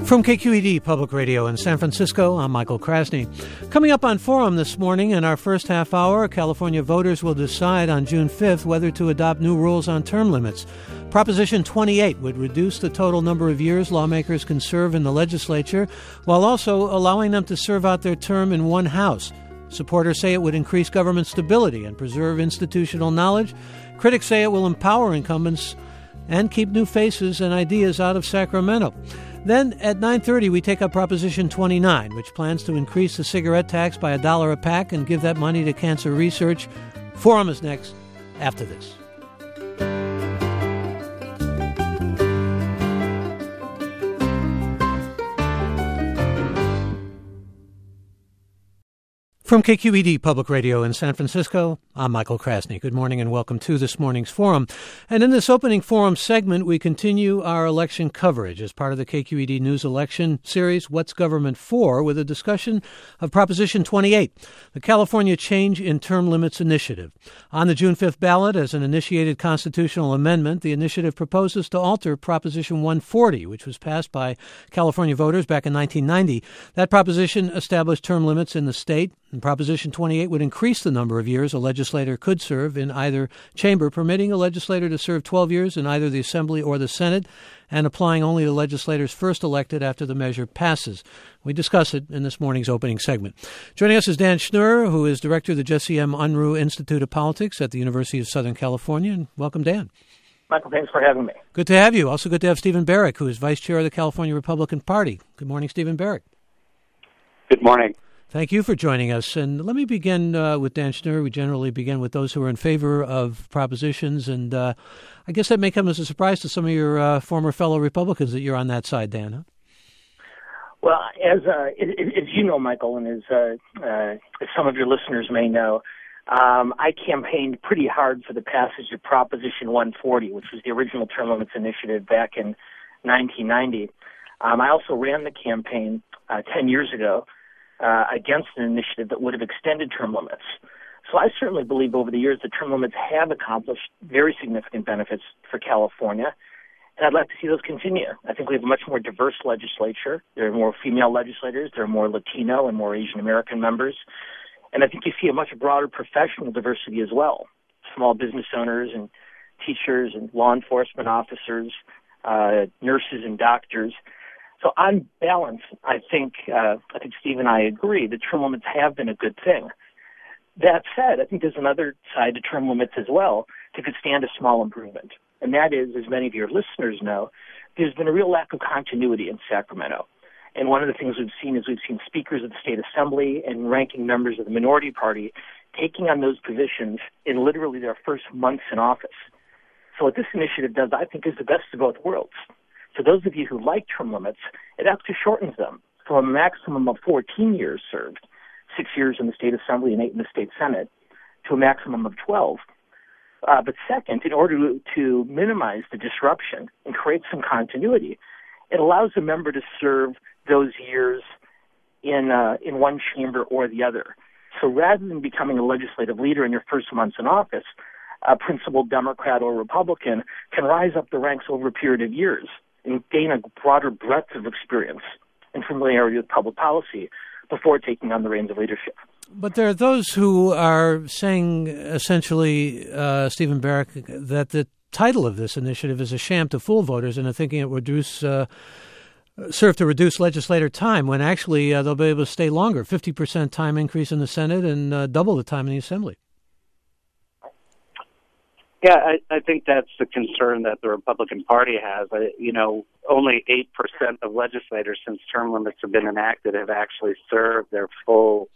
From KQED Public Radio in San Francisco, I'm Michael Krasny. Coming up on Forum this morning in our first half hour, California voters will decide on June 5th whether to adopt new rules on term limits. Proposition 28 would reduce the total number of years lawmakers can serve in the legislature, while also allowing them to serve out their term in one house. Supporters say it would increase government stability and preserve institutional knowledge. Critics say it will empower incumbents and keep new faces and ideas out of Sacramento. Then at 9:30, we take up Proposition 29, which plans to increase the cigarette tax by $1 a pack and give that money to cancer research. Forum is next after this. From KQED Public Radio in San Francisco, I'm Michael Krasny. Good morning and welcome to this morning's Forum. And in this opening Forum segment, we continue our election coverage as part of the KQED News Election Series, What's Government For?, with a discussion of Proposition 28, the California Change in Term Limits Initiative. On the June 5th ballot, as an initiated constitutional amendment, the initiative proposes to alter Proposition 140, which was passed by California voters back in 1990. That proposition established term limits in the state. And Proposition 28 would increase the number of years a legislator could serve in either chamber, permitting a legislator to serve 12 years in either the Assembly or the Senate, and applying only to legislators first elected after the measure passes. We discuss it in this morning's opening segment. Joining us is Dan Schnur, who is director of the Jesse M. Unruh Institute of Politics at the University of Southern California. And welcome, Dan. Michael, thanks for having me. Good to have you. Also good to have Stephen Barrett, who is vice chair of the California Republican Party. Good morning, Stephen Barrett. Good morning. Thank you for joining us. And let me begin with Dan Schnur. We generally begin with those who are in favor of propositions. And I guess that may come as a surprise to some of your former fellow Republicans that you're on that side, Dan, huh? Well, as you know, Michael, and as some of your listeners may know, I campaigned pretty hard for the passage of Proposition 140, which was the original term limits initiative back in 1990. I also ran the campaign 10 years ago against an initiative that would have extended term limits. So I certainly believe over the years that term limits have accomplished very significant benefits for California, and I'd like to see those continue. I think we have a much more diverse legislature. There are more female legislators, there are more Latino and more Asian American members, and I think you see a much broader professional diversity as well. Small business owners and teachers and law enforcement officers, nurses and doctors. So on balance, I think Steve and I agree that term limits have been a good thing. That said, I think there's another side to term limits as well that could stand a small improvement. And that is, as many of your listeners know, there's been a real lack of continuity in Sacramento. And one of the things we've seen speakers of the state assembly and ranking members of the minority party taking on those positions in literally their first months in office. So what this initiative does, I think, is the best of both worlds. For those of you who like term limits, it actually shortens them from a maximum of 14 years served, 6 years in the state assembly and 8 in the state senate, to a maximum of 12. But second, in order to minimize the disruption and create some continuity, it allows a member to serve those years in one chamber or the other. So rather than becoming a legislative leader in your first months in office, a principal Democrat or Republican can rise up the ranks over a period of years and gain a broader breadth of experience and familiarity with public policy before taking on the reins of leadership. But there are those who are saying, essentially, Stephen Barrett, that the title of this initiative is a sham to fool voters and are thinking it would serve to reduce legislator time, when actually they'll be able to stay longer, 50% time increase in the Senate and double the time in the Assembly. Yeah, I think that's the concern that the Republican Party has. Only 8% of legislators since term limits have been enacted have actually served their full,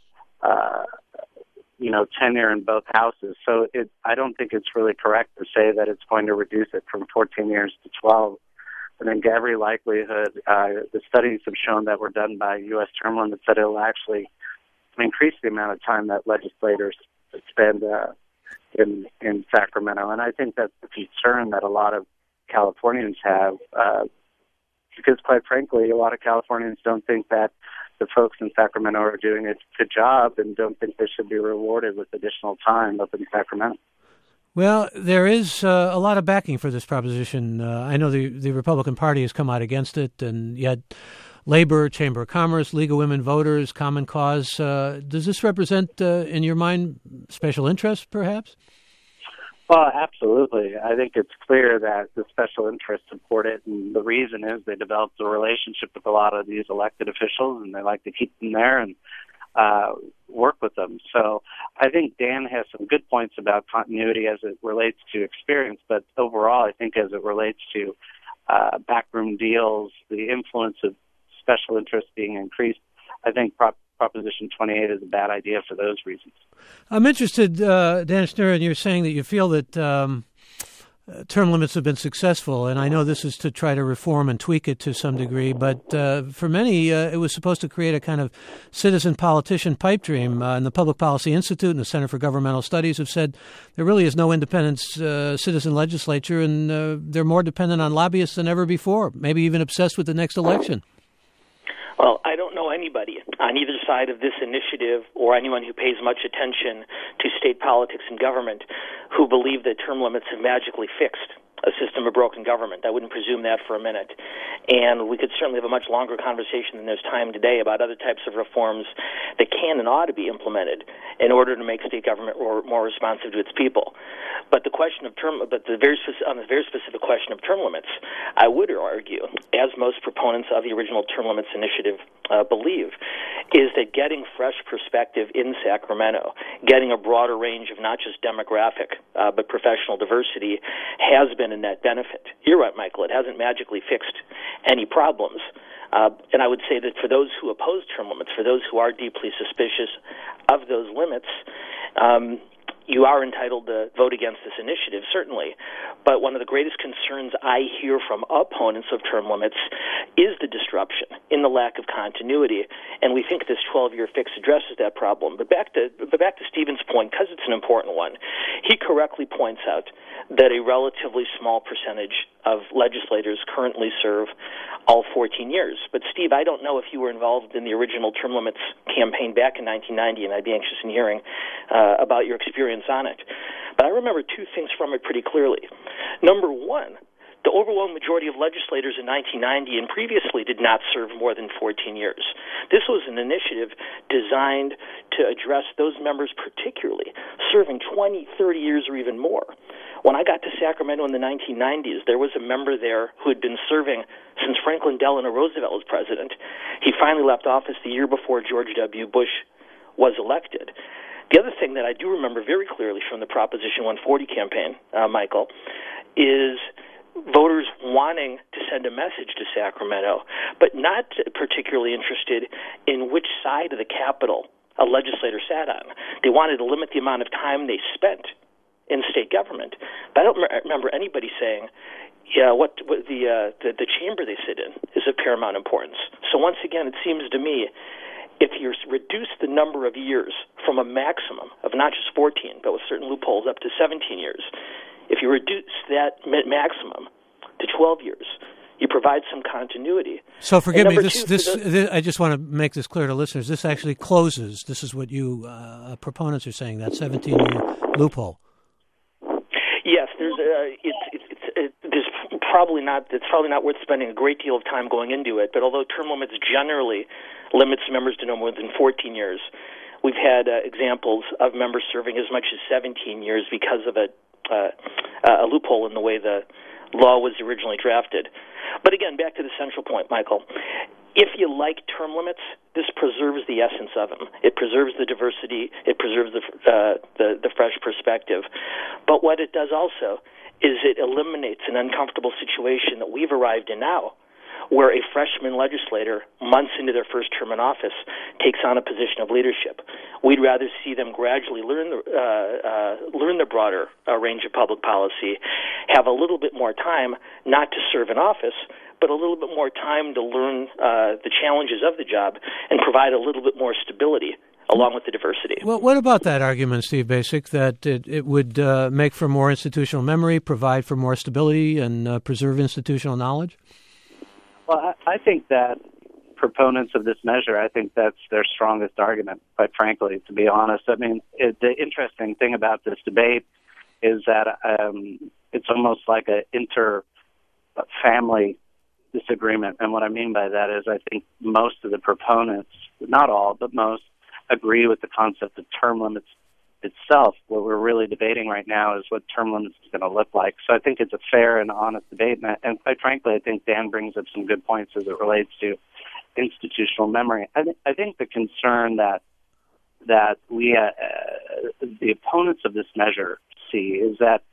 tenure in both houses. So I don't think it's really correct to say that it's going to reduce it from 14 years to 12. And in every likelihood, the studies have shown that were done by U.S. term limits that it will actually increase the amount of time that legislators spend in Sacramento. And I think that's the concern that a lot of Californians have, because quite frankly, a lot of Californians don't think that the folks in Sacramento are doing a good job and don't think they should be rewarded with additional time up in Sacramento. Well, there is a lot of backing for this proposition. I know the Republican Party has come out against it, and yet Labor, Chamber of Commerce, League of Women Voters, Common Cause. Does this represent, in your mind, special interests, perhaps? Well, absolutely. I think it's clear that the special interests support it, and the reason is they developed a relationship with a lot of these elected officials, and they like to keep them there and work with them. So I think Dan has some good points about continuity as it relates to experience, but overall I think as it relates to backroom deals, the influence of special interests being increased, I think Proposition 28 is a bad idea for those reasons. I'm interested, Dan Schnurren, you're saying that you feel that term limits have been successful, and I know this is to try to reform and tweak it to some degree, but for many, it was supposed to create a kind of citizen-politician pipe dream. And the Public Policy Institute and the Center for Governmental Studies have said there really is no independent citizen legislature, and they're more dependent on lobbyists than ever before, maybe even obsessed with the next election. Well, I don't know anybody on either side of this initiative or anyone who pays much attention to state politics and government who believe that term limits have magically fixed a system of broken government. I wouldn't presume that for a minute. And we could certainly have a much longer conversation than there's time today about other types of reforms that can and ought to be implemented in order to make state government more responsive to its people. But the question of on the very specific question of term limits, I would argue, as most proponents of the original term limits initiative believe, is that getting fresh perspective in Sacramento, getting a broader range of not just demographic but professional diversity has been a net benefit. You're right, Michael. It hasn't magically fixed any problems. And I would say that for those who oppose term limits, for those who are deeply suspicious of those limits, you are entitled to vote against this initiative, certainly. But one of the greatest concerns I hear from opponents of term limits is the disruption in the lack of continuity, and we think this 12-year fix addresses that problem. But back to Stephen's point, because it's an important one, he correctly points out that a relatively small percentage of legislators currently serve all 14 years. But, Steve, I don't know if you were involved in the original term limits campaign back in 1990, and I'd be anxious in hearing about your experience on it. But I remember two things from it pretty clearly. Number one, the overwhelming majority of legislators in 1990 and previously did not serve more than 14 years. This was an initiative designed to address those members particularly serving 20, 30 years or even more. When I got to Sacramento in the 1990s, there was a member there who had been serving since Franklin Delano Roosevelt was president. He finally left office the year before George W. Bush was elected. The other thing that I do remember very clearly from the Proposition 140 campaign, Michael, is voters wanting to send a message to Sacramento, but not particularly interested in which side of the Capitol a legislator sat on. They wanted to limit the amount of time they spent in state government. But I don't remember anybody saying, what the chamber they sit in is of paramount importance. So once again, it seems to me, if you reduce the number of years from a maximum of not just 14, but with certain loopholes up to 17 years, if you reduce that maximum to 12 years, you provide some continuity. So forgive me, I just want to make this clear to listeners. This actually closes, this is what you proponents are saying, that 17-year loophole. Yes, it's probably not worth spending a great deal of time going into it. But although term limits generally limits members to no more than 14 years, we've had examples of members serving as much as 17 years because of a loophole in the way the law was originally drafted. But again, back to the central point, Michael. If you like term limits, this preserves the essence of them. It preserves the diversity. It preserves the fresh perspective. But what it does also is it eliminates an uncomfortable situation that we've arrived in now, where a freshman legislator, months into their first term in office, takes on a position of leadership. We'd rather see them gradually learn the broader range of public policy, have a little bit more time not to serve in office, but a little bit more time to learn the challenges of the job and provide a little bit more stability along with the diversity. Well, what about that argument, Steve Basic, that it would make for more institutional memory, provide for more stability, and preserve institutional knowledge? Well, I think that proponents of this measure, I think that's their strongest argument, quite frankly, to be honest. I mean, the interesting thing about this debate is that it's almost like an inter-family disagreement. And what I mean by that is I think most of the proponents, not all, but most, agree with the concept of term limits itself. What we're really debating right now is what term limits is going to look like. So I think it's a fair and honest debate. And quite frankly, I think Dan brings up some good points as it relates to institutional memory. I think the concern that we, the opponents of this measure, see is that,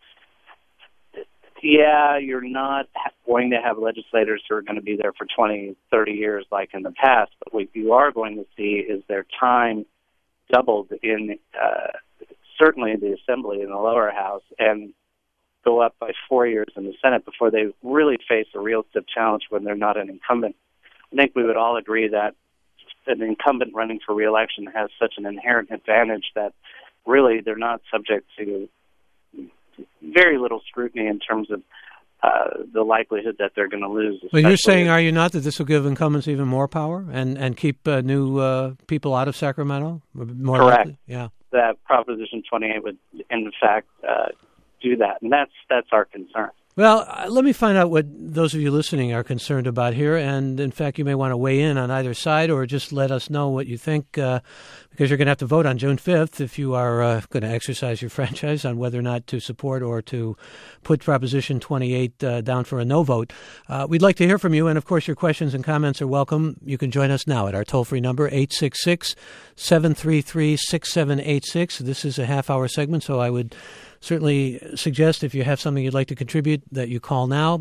yeah, you're not going to have legislators who are going to be there for 20, 30 years like in the past, but what you are going to see is their time doubled in certainly in the Assembly in the lower house and go up by 4 years in the Senate before they really face a real stiff challenge when they're not an incumbent. I think we would all agree that an incumbent running for re-election has such an inherent advantage that really they're not subject to very little scrutiny in terms of the likelihood that they're going to lose. Well, you're saying, are you not, that this will give incumbents even more power and keep new people out of Sacramento? More Correct. Likely? Yeah. That Proposition 28 would, in fact, do that, and that's our concern. Well, let me find out what those of you listening are concerned about here, and in fact, you may want to weigh in on either side or just let us know what you think, because you're going to have to vote on June 5th if you are going to exercise your franchise on whether or not to support or to put Proposition 28 down for a no vote. We'd like to hear from you, and of course, your questions and comments are welcome. You can join us now at our toll-free number, 866-733-6786. This is a half-hour segment, so I would certainly suggest if you have something you'd like to contribute that you call now,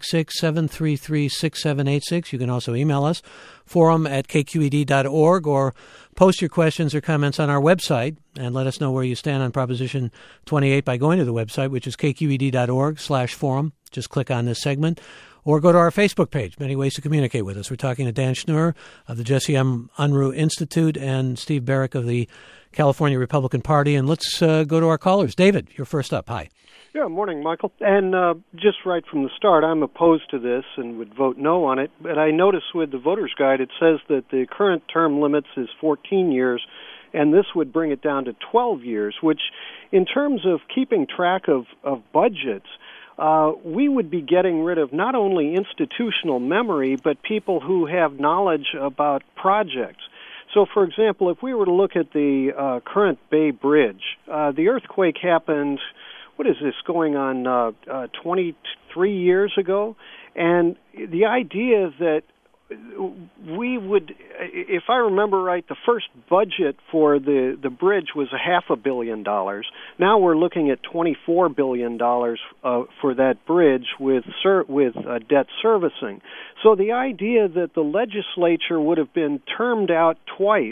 866-733-6786. You can also email us, forum@kqed.org, or post your questions or comments on our website and let us know where you stand on Proposition 28 by going to the website, which is kqed.org/forum. Just click on this segment. Or go to our Facebook page. Many ways to communicate with us. We're talking to Dan Schnur of the Jesse M. Unruh Institute and Steve Barrick of the California Republican Party. And let's go to our callers. David, you're first up. Hi. Yeah, morning, Michael. And just right from the start, I'm opposed to this and would vote no on it. But I notice with the voter's guide, it says that the current term limits is 14 years, and this would bring it down to 12 years, which in terms of keeping track of budgets, we would be getting rid of not only institutional memory, but people who have knowledge about projects. So, for example, if we were to look at the current Bay Bridge, the earthquake happened, what is this, going on 23 years ago? And the idea that we would, if I remember right, the first budget for the bridge was $500 million. Now we're looking at $24 billion for that bridge with debt servicing. So the idea that the legislature would have been termed out twice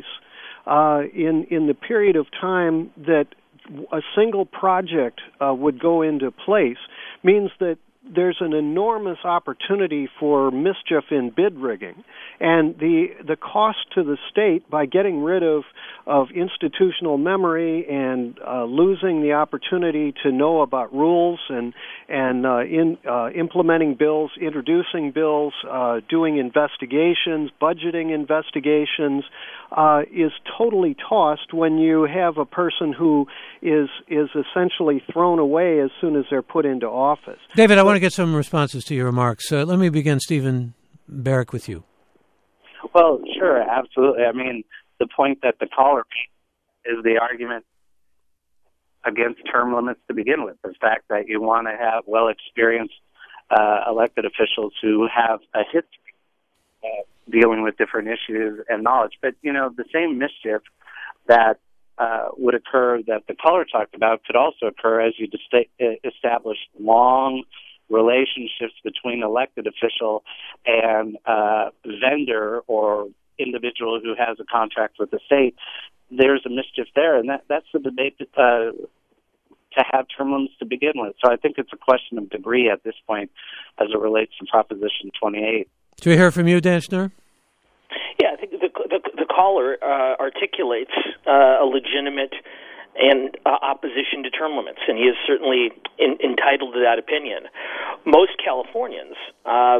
in the period of time that a single project would go into place means that there's an enormous opportunity for mischief in bid rigging. And the cost to the state by getting rid of institutional memory and losing the opportunity to know about rules and implementing bills, introducing bills, doing investigations, budgeting investigations, is totally tossed when you have a person who is essentially thrown away as soon as they're put into office. David, I want to get some responses to your remarks. Let me begin, Stephen Barrick, with you. Well, sure, absolutely. I mean, the point that the caller made is the argument against term limits to begin with. The fact that you want to have well-experienced elected officials who have a history dealing with different issues and knowledge. But, you know, the same mischief that would occur that the caller talked about could also occur as you establish long relationships between elected official and vendor or individual who has a contract with the state. There's a mischief there, and that's the debate to have term limits to begin with. So I think it's a question of degree at this point as it relates to Proposition 28. Do we hear from you, Dan Schnur? Yeah, I think the caller articulates a legitimate and opposition to term limits, and he is certainly entitled to that opinion. Most Californians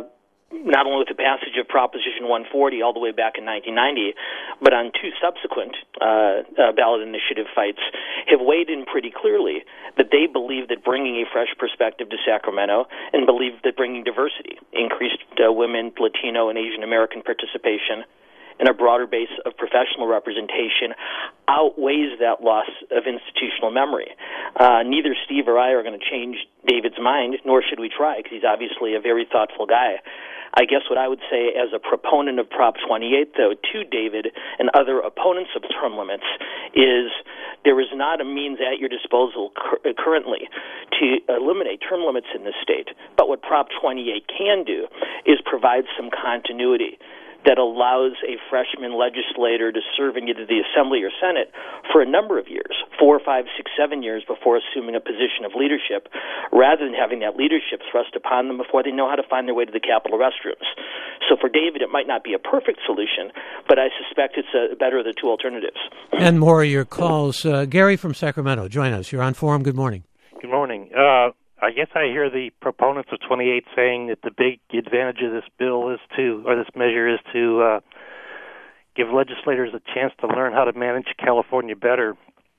not only with the passage of Proposition 140 all the way back in 1990, but on two subsequent ballot initiative fights, have weighed in pretty clearly that they believe that bringing a fresh perspective to Sacramento and believe that bringing diversity, increased women, Latino, and Asian American participation, and a broader base of professional representation outweighs that loss of institutional memory. Neither Steve or I are going to change David's mind, nor should we try, because he's obviously a very thoughtful guy. I guess what I would say as a proponent of Prop 28, though, to David and other opponents of term limits, is there is not a means at your disposal currently to eliminate term limits in this state. But what Prop 28 can do is provide some continuity that allows a freshman legislator to serve in either the Assembly or Senate for a number of years, 4, 5, 6, 7 years before assuming a position of leadership, rather than having that leadership thrust upon them before they know how to find their way to the Capitol restrooms. So for David, it might not be a perfect solution, but I suspect it's better of the two alternatives. And more of your calls. Gary from Sacramento, join us. You're on Forum. Good morning. Good morning. I guess I hear the proponents of 28 saying that the big advantage of this bill is this measure is to give legislators a chance to learn how to manage California better.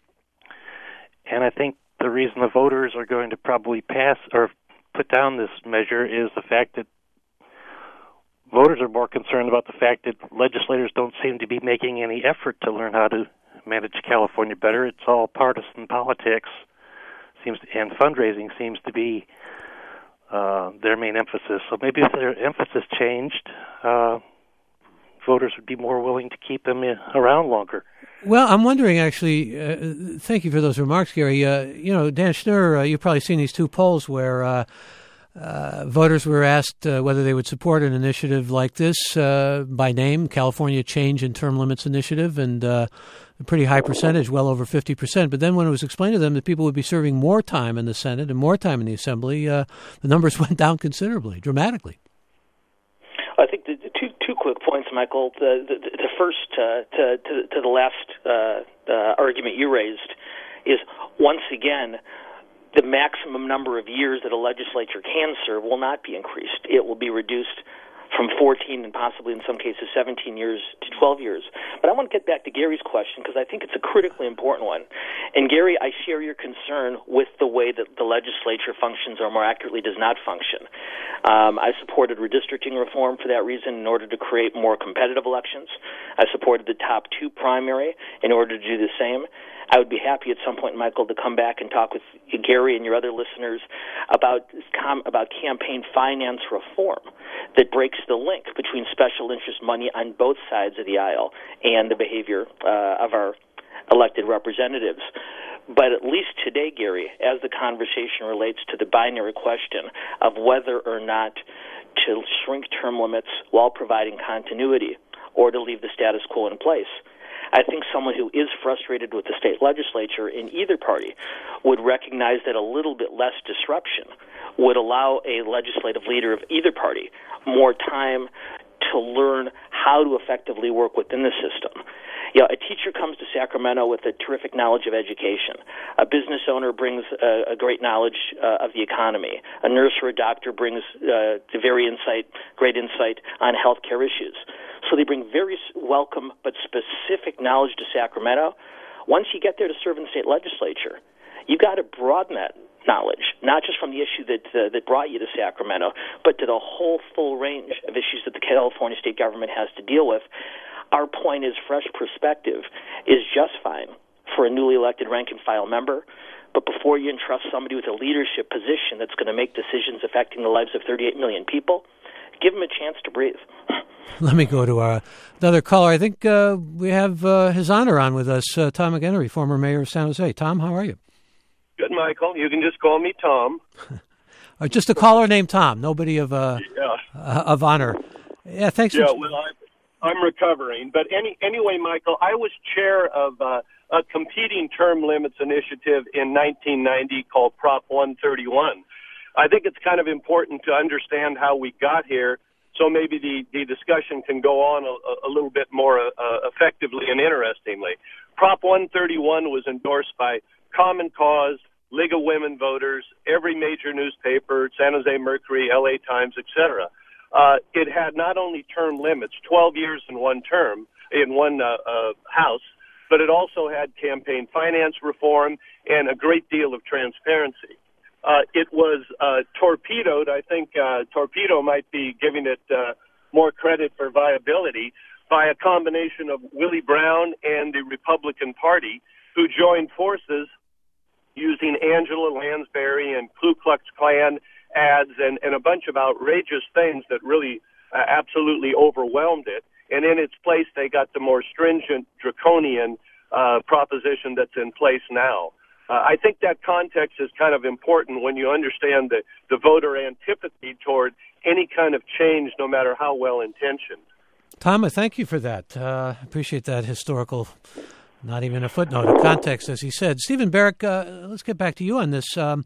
And I think the reason the voters are going to probably pass or put down this measure is the fact that voters are more concerned about the fact that legislators don't seem to be making any effort to learn how to manage California better. It's all partisan politics. And fundraising seems to be their main emphasis. So maybe if their emphasis changed, voters would be more willing to keep them around longer. Well, I'm wondering, actually, thank you for those remarks, Gary. Dan Schnur, you've probably seen these two polls where voters were asked whether they would support an initiative like this by name, California Change in Term Limits Initiative, and a pretty high percentage, well over 50%. But then when it was explained to them that people would be serving more time in the Senate and more time in the Assembly, the numbers went down considerably, dramatically. I think the two quick points, Michael. The first to the last argument you raised is, once again, the maximum number of years that a legislature can serve will not be increased. It will be reduced from 14 and possibly in some cases 17 years to 12 years. But I want to get back to Gary's question because I think it's a critically important one. And Gary, I share your concern with the way that the legislature functions, or more accurately does not function. I supported redistricting reform for that reason in order to create more competitive elections. I supported the top two primary in order to do the same. I would be happy at some point, Michael, to come back and talk with Gary and your other listeners about campaign finance reform that breaks the link between special interest money on both sides of the aisle and the behavior of our elected representatives. But at least today, Gary, as the conversation relates to the binary question of whether or not to shrink term limits while providing continuity or to leave the status quo in place, I think someone who is frustrated with the state legislature in either party would recognize that a little bit less disruption would allow a legislative leader of either party more time to learn how to effectively work within the system. You know, a teacher comes to Sacramento with a terrific knowledge of education. A business owner brings a great knowledge of the economy. A nurse or a doctor brings great insight on healthcare issues. So they bring very welcome but specific knowledge to Sacramento. Once you get there to serve in the state legislature, you got to broaden that knowledge, not just from the issue that brought you to Sacramento, but to the whole full range of issues that the California state government has to deal with. Our point is fresh perspective is just fine for a newly elected rank-and-file member, but before you entrust somebody with a leadership position that's going to make decisions affecting the lives of 38 million people, give them a chance to breathe. Let me go to another caller. I think we have His Honor on with us, Tom McHenry, former mayor of San Jose. Tom, how are you? Good, Michael. You can just call me Tom. Just a caller named Tom, nobody of honor. Yeah, thanks. Yeah, I'm recovering. But anyway, Michael, I was chair of a competing term limits initiative in 1990 called Prop 131. I think it's kind of important to understand how we got here, so maybe the discussion can go on a little bit more effectively and interestingly. Prop 131 was endorsed by Common Cause, League of Women Voters, every major newspaper, San Jose Mercury, LA Times, etc. it had not only term limits, 12 years in one term, in one House, but it also had campaign finance reform and a great deal of transparency. It was torpedoed. I think Torpedo might be giving it more credit for viability by a combination of Willie Brown and the Republican Party, who joined forces using Angela Lansbury and Ku Klux Klan ads and a bunch of outrageous things that really absolutely overwhelmed it. And in its place, they got the more stringent, draconian proposition that's in place now. I think that context is kind of important when you understand the voter antipathy toward any kind of change, no matter how well-intentioned. Tom, I thank you for that. Appreciate that historical, not even a footnote, a context, as he said. Stephen Barrett, let's get back to you on this.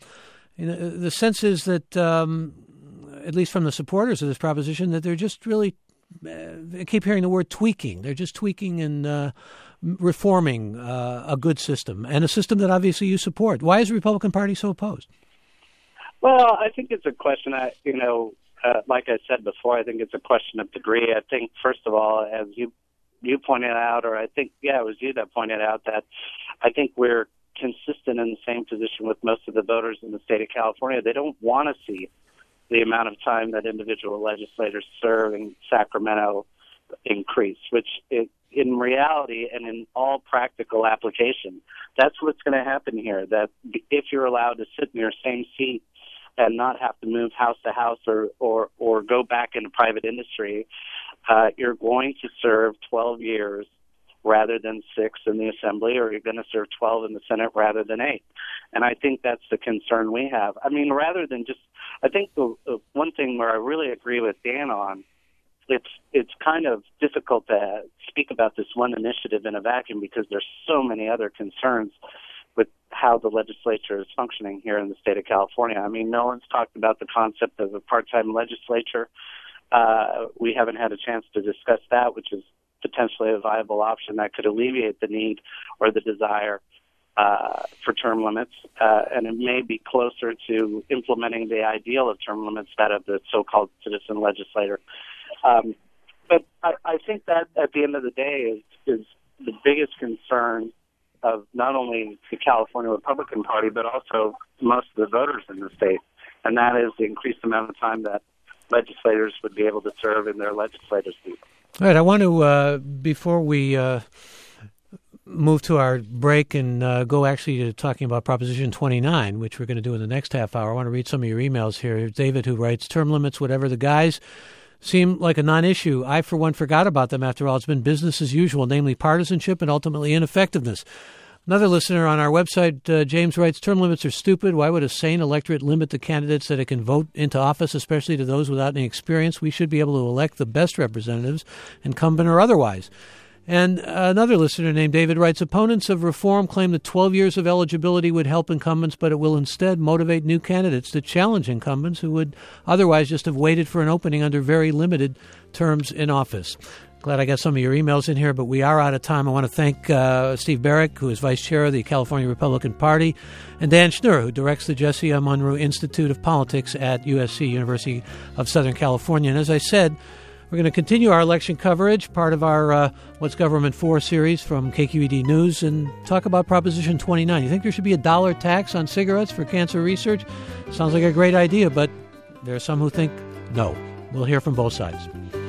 The sense is that, at least from the supporters of this proposition, that they're just really, I keep hearing the word tweaking. They're just tweaking and reforming a good system, and a system that obviously you support. Why is the Republican Party so opposed? Well, I think it's a question, like I said before, I think it's a question of degree. I think, first of all, as you pointed out, or I think, it was you that pointed out, that I think we're consistent in the same position with most of the voters in the state of California. They don't want to see the amount of time that individual legislators serve in Sacramento increase, which in reality and in all practical application, that's what's going to happen here, that if you're allowed to sit in your same seat and not have to move house to house or go back into private industry, you're going to serve 12 years rather than 6 in the Assembly, or you're going to serve 12 in the Senate rather than 8. And I think that's the concern we have. I mean, rather than just, I think the one thing where I really agree with Dan on, it's kind of difficult to speak about this one initiative in a vacuum because there's so many other concerns with how the legislature is functioning here in the state of California. I mean, no one's talked about the concept of a part-time legislature. We haven't had a chance to discuss that, which is potentially a viable option that could alleviate the need or the desire for term limits, and it may be closer to implementing the ideal of term limits, that of the so-called citizen legislator. But I think that at the end of the day is the biggest concern of not only the California Republican Party, but also most of the voters in the state, and that is the increased amount of time that legislators would be able to serve in their legislative seat. All right, I want to, before we move to our break and go actually to talking about Proposition 29, which we're going to do in the next half hour, I want to read some of your emails here. David, who writes, term limits, whatever the guys, seem like a non-issue. I, for one, forgot about them. After all, it's been business as usual, namely partisanship and ultimately ineffectiveness. Another listener on our website, James, writes, term limits are stupid. Why would a sane electorate limit the candidates that it can vote into office, especially to those without any experience? We should be able to elect the best representatives, incumbent or otherwise. And another listener named David writes, opponents of reform claim that 12 years of eligibility would help incumbents, but it will instead motivate new candidates to challenge incumbents who would otherwise just have waited for an opening under very limited terms in office. Glad I got some of your emails in here, but we are out of time. I want to thank Steve Barrett, who is vice chair of the California Republican Party, and Dan Schnur, who directs the Jesse M. Unruh Institute of Politics at USC, University of Southern California. And as I said, we're going to continue our election coverage, part of our What's Government For series from KQED News, and talk about Proposition 29. You think there should be a $1 tax on cigarettes for cancer research? Sounds like a great idea, but there are some who think no. We'll hear from both sides.